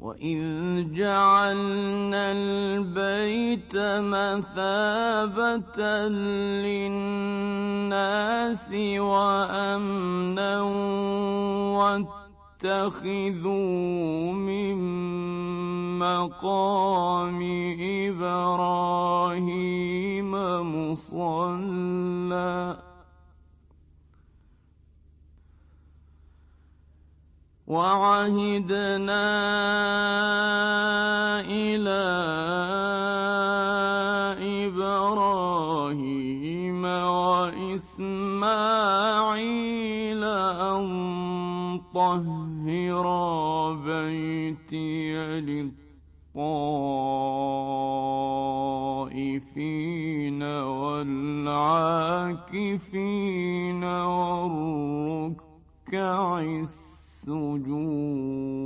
وَإِذْ جَعَلْنَا الْبَيْتَ مَثَابَةً لِّلنَّاسِ وَأَمْنًا وَاتَّخِذُوا مِن مَّقَامِ إِبْرَاهِيمَ مُصَلًّى وَعَهِدْنَا إِلَىٰ إِبْرَاهِيمَ وَإِسْمَاعِيلَ أَن طَهِّرَا بَيْتِيَ لِلطَّائِفِينَ وَالْعَاكِفِينَ وَالرُّكَّعِ السُّجُودِ